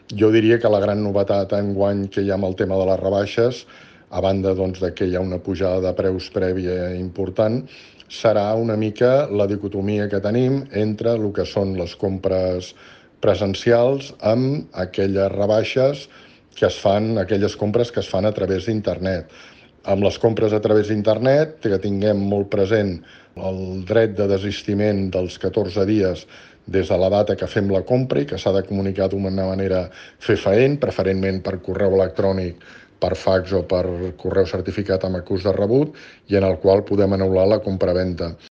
Jo diria que la gran novetat enguany que hi ha amb el tema de les rebaixes, a banda doncs, de que hi ha una pujada de preus prèvia important, serà una mica la dicotomia que tenim entre el que són les compres presencials amb aquelles rebaixes que es fan, aquelles compres que es fan a través d'internet. Amb les compres a través d'internet, que tinguem molt present el dret de desistiment dels 14 dies des de la data que fem la compra i que s'ha de comunicar d'una manera fefaent, preferentment per correu electrònic, per fax o per correu certificat amb acús de rebut, i en el qual podem anul·lar la compravenda.